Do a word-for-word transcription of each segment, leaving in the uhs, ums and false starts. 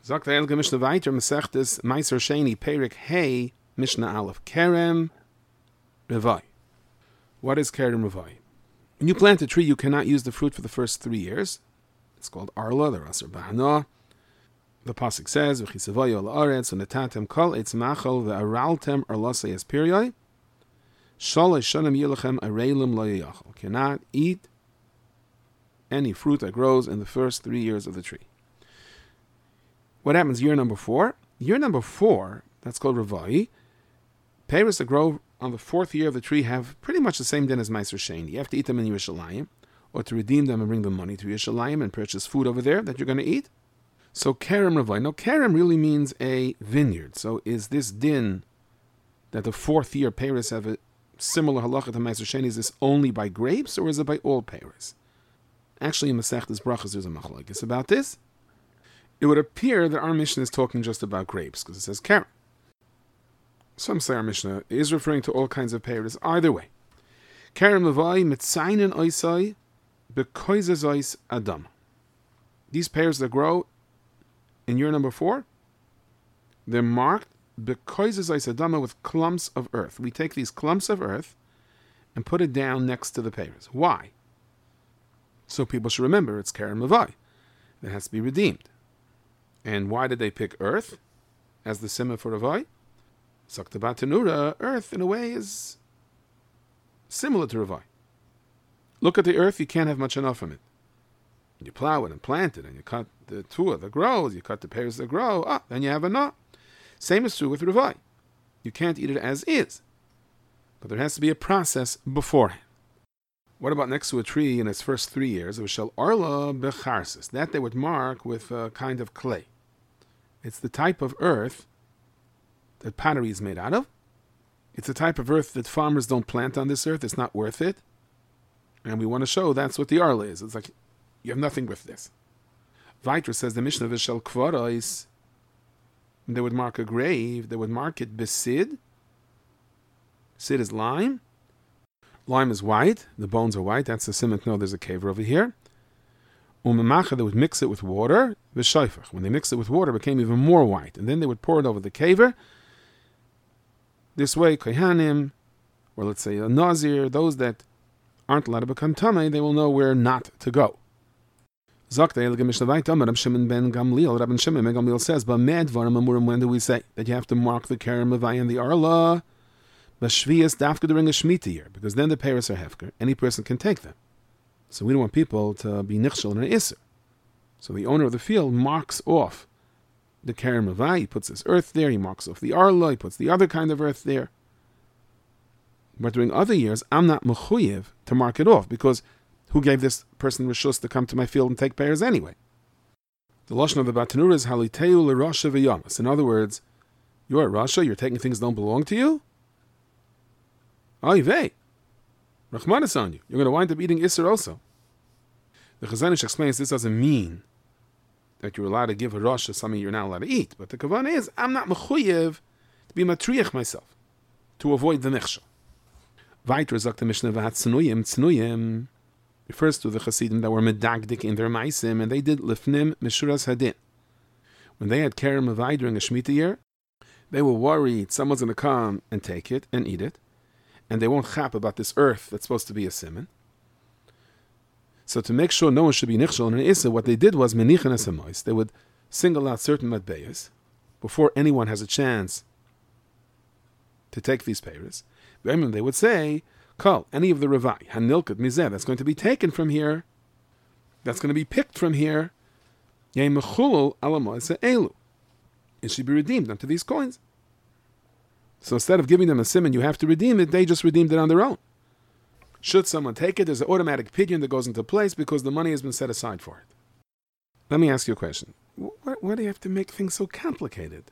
Sagt der Elge Mishnah weiter, Masechtes Meiser Sheni Perik Hey Mishnah Aleph Kerem Revai. What is Kerem Revai? When you plant a tree, you cannot use the fruit for the first three years. It's called Arla, the Rasar Bahana. The pasuk says, "V'chisavoyo la'aretz u'netatem kol eitz machal ve'araltem arlasei es perioi shalosh shanim yilachem areilim lo yachal." Cannot eat any fruit that grows in the first three years of the tree. What happens year number four? Year number four, that's called Revai. Peiros that grow on the fourth year of the tree have pretty much the same din as Meiser Sheni. You have to eat them in Yerushalayim, or to redeem them and bring the money to Yerushalayim and purchase food over there that you're going to eat. So Kerem Revai. No, Kerem really means a vineyard. So is this din that the fourth year Peiros have a similar halacha to Meiser Sheni, is this only by grapes or is it by all Peiros? Actually, in Masechtas Brachos, there's a machlokes about this. It would appear that our Mishnah is talking just about grapes, because it says Kerem. Some say our Mishnah is referring to all kinds of Peiros. Either way. Kerem Revai mitzainen oisai bekoizes adam. These Peiros that grow in year number four, they're marked bekoizes adama with clumps of earth. We take these clumps of earth and put it down next to the Peiros. Why? So people should remember it's Kerem Revai. It has to be redeemed. And why did they pick earth as the simmer for Revai? Saktabat Tanura, earth in a way is similar to Revai. Look at the earth, you can't have much enough from it. You plow it and plant it, and you cut the tuah that grows, you cut the Peiros that grow, ah, then you have enough. Same is true with Revai. You can't eat it as is. But there has to be a process beforehand. What about next to a tree in its first three years? It was shel arla becharsis. That they would mark with a kind of clay. It's the type of earth that pottery is made out of. It's a type of earth that farmers don't plant on this earth. It's not worth it. And we want to show that's what the arla is. It's like, you have nothing with this. Vitra says the Mishnah Vishal Kvarais, they would mark a grave, they would mark it besid. Sid is lime. Lime is white, the bones are white, that's the simon. No, there's a caver over here. Umamacha, they would mix it with water. V'shaifach, when they mixed it with water, it became even more white. And then they would pour it over the caver. This way, kohanim, or let's say a nazir, those that aren't allowed to become tamei, they will know where not to go. Zok the Elge Mishnah Vayta, Rabbi Shimon ben Gamliel, Rabbi Shimon ben Gamliel says, B'med varam amurim, when do we say that you have to mark the Kerem Revai and the Arla? B'shvias dafka during a Shemitah year, because then the Peiros are hefker. Any person can take them. So we don't want people to be nichshel in an Isser. So the owner of the field marks off the Kerem Revai, he puts this earth there, he marks off the Arla, he puts the other kind of earth there. But during other years, I'm not mechuyev to mark it off, because who gave this person reshus to come to my field and take Peiros anyway? The lashon of the Batanura is haliteu l'rasha v'yamas. In other words, you're a Rasha, you're taking things that don't belong to you? Oy vey, Rachmanis on you. You're going to wind up eating Isser also. The Chazon Ish explains this doesn't mean that you're allowed to give a Rasha something you're not allowed to eat. But the kavanah is, I'm not mechuyev to be matriach myself, to avoid the nechshel. Vayter zok the Mishnah v'hat tznuyim, tznuyim refers to the Chasidim that were medagdik in their maisim, and they did lifnim mishuras hadin. When they had Kerem Revai during a Shemitah year, they were worried someone's going to come and take it and eat it, and they won't chap about this earth that's supposed to be a simon. So to make sure no one should be nichshel in an issa, what they did was menichan esamois. They would single out certain matbeyas before anyone has a chance to take these Peiros. They would say, Kol, any of the Revai, Hanilkat Mizeh, that's going to be taken from here, that's going to be picked from here, Yemechulul Alamoise Elu. It should be redeemed unto these coins. So instead of giving them a simon, you have to redeem it, they just redeemed it on their own. Should someone take it, there's an automatic pidyon that goes into place because the money has been set aside for it. Let me ask you a question. Why, why do you have to make things so complicated?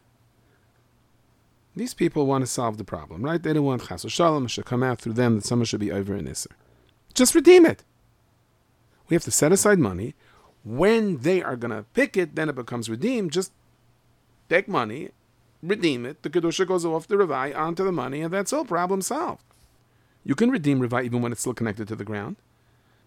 These people want to solve the problem, right? They don't want chas v'shalom should come out through them that someone should be over in Isser. Just redeem it. We have to set aside money. When they are going to pick it, then it becomes redeemed. Just take money, redeem it. The kedusha goes off the Revai onto the money, and that's all. Problem solved. You can redeem Revai even when it's still connected to the ground.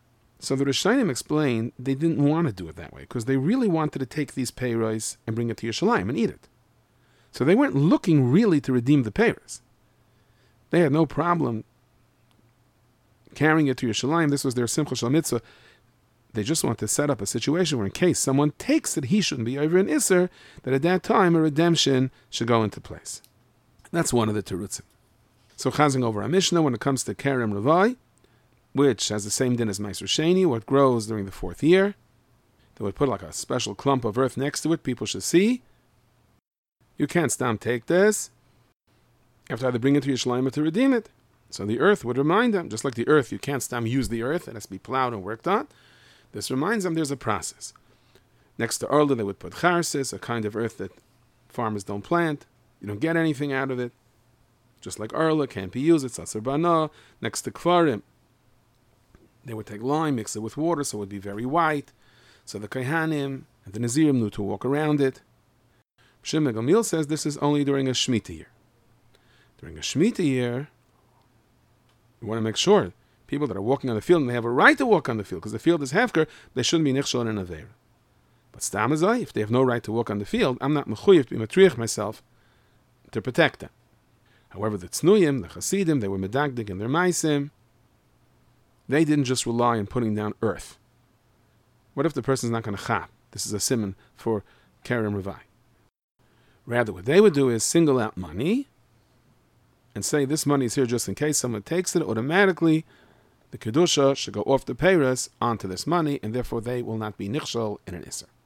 So the Rishonim explained they didn't want to do it that way because they really wanted to take these peiros and bring it to Yerushalayim and eat it. So they weren't looking really to redeem the peiros. They had no problem carrying it to Yerushalayim. This was their Simcha Shel Mitzvah. They just want to set up a situation where in case someone takes it, he shouldn't be over in Isser, that at that time a redemption should go into place. That's one of the terutzim. So chazing over our Mishnah, when it comes to Kerem Revai, which has the same din as Meiser Sheni, what grows during the fourth year, they would put like a special clump of earth next to it, people should see. You can't stam take this. You have to either bring it to Yerushalayim or to redeem it. So the earth would remind them, just like the earth, you can't stam use the earth, it has to be plowed and worked on. This reminds them there's a process. Next to Arla, they would put charsis, a kind of earth that farmers don't plant. You don't get anything out of it. Just like Arla, can't be used, it's Asar Bana. Next to Kfarim, they would take lime, mix it with water, so it would be very white. So the Kohanim and the Nazirim knew to walk around it. Shimon Gamil says this is only during a Shemitah year. During a Shemitah year, you want to make sure people that are walking on the field, and they have a right to walk on the field, because the field is hefker, they shouldn't be nichshol in an aveira. But stam azai, if they have no right to walk on the field, I'm not mechuyev to be matriach myself to protect them. However, the tznuyim, the chasidim, they were medagdig in their maisim. They didn't just rely on putting down earth. What if the person's not going to chap? This is a simon for Kerem Revai. Rather, what they would do is single out money and say this money is here just in case someone takes it. Automatically, the kedusha should go off the peiros onto this money, and therefore they will not be nichshol in an isser.